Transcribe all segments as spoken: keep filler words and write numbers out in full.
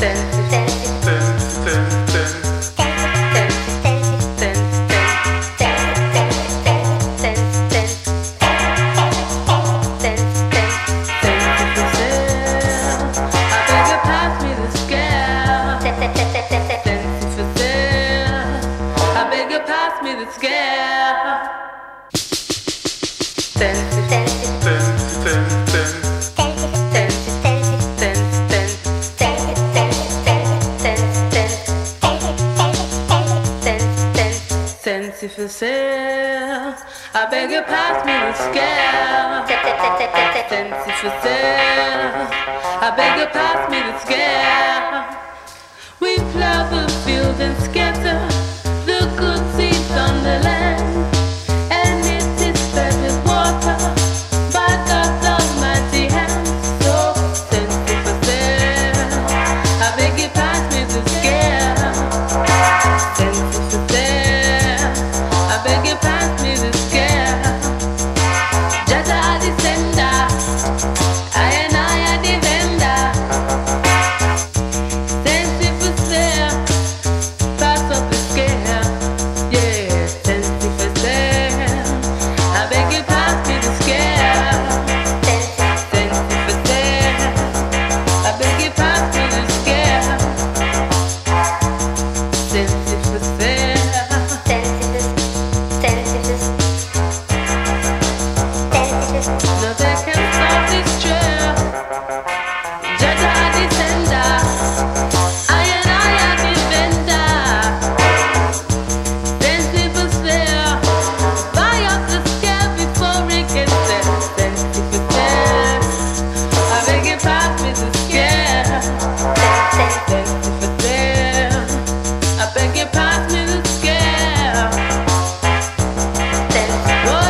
Fancy for sale. I beg you pass me the scale. Fancy for sale. I beg you pass me the scale. We plow the field and scatter the good seeds on the land, and it is fed with water by God's almighty hand. So fancy for sale. I beg you pass me the scale. Fancy for sale. I beg you pass me the scale. Jaja are the sender, I and I are the vendor. Fancy for sale, pass up the scale. Yeah, fancy for sale. I beg you pass me the scale. Fancy for sale. I beg you pass me the scale. Fancy for sale. Nothing can stop this trail. Jaja are the sender, I and I are the vendor. Fancy for sale, buy up the scale before it gets there. Fancy for sale, I beg you pass me the scale. Fancy for sale, I beg you pass me the scale. Whoa.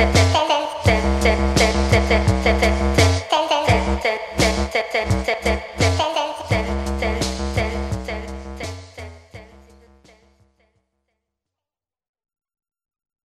Ten, ten, ten, ten, ten, ten, ten, ten, ten, ten, ten, ten, ten.